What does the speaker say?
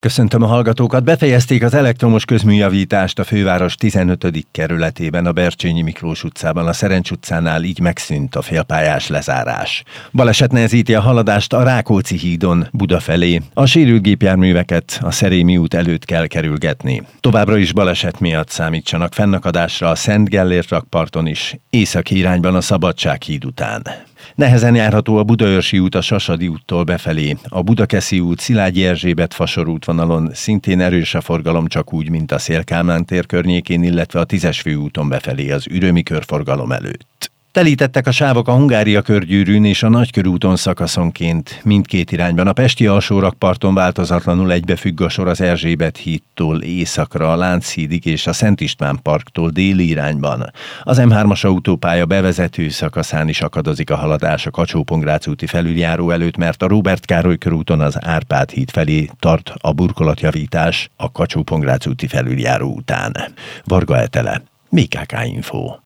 Köszöntöm a hallgatókat! Befejezték az elektromos közműjavítást a főváros 15. kerületében, a Bercsényi Miklós utcában, a Szerencs utcánál, így megszűnt a félpályás lezárás. Baleset nehezíti a haladást a Rákóczi hídon Buda felé. A sérült gépjárműveket a Szerémi út előtt kell kerülgetni. Továbbra is baleset miatt számítsanak fennakadásra a Szent Gellért rakparton is, északi irányban a Szabadsághíd után. Nehezen járható a Budaörsi út a Sasadi úttól befelé. A Budakeszi út, Szilágyi Erzsébet fasor útvonalon szintén erős a forgalom, csak úgy, mint a Széll-Kálmán tér környékén, illetve a 10-es főúton befelé az Ürömi körforgalom előtt. Telítettek a sávok a Hungária körgyűrűn és a Nagykörúton szakaszonként mindkét irányban. A pesti alsórakparton változatlanul egybefügg a sor az Erzsébet hídtól északra, a Lánchídig és a Szent István parktól déli irányban. Az M3-as autópálya bevezető szakaszán is akadozik a haladás a Kacsó-Pongrác úti felüljáró előtt, mert a Róbert Károly körúton az Árpád híd felé tart a burkolatjavítás a Kacsó-Pongrác úti felüljáró után. Varga Etele, BKK Info.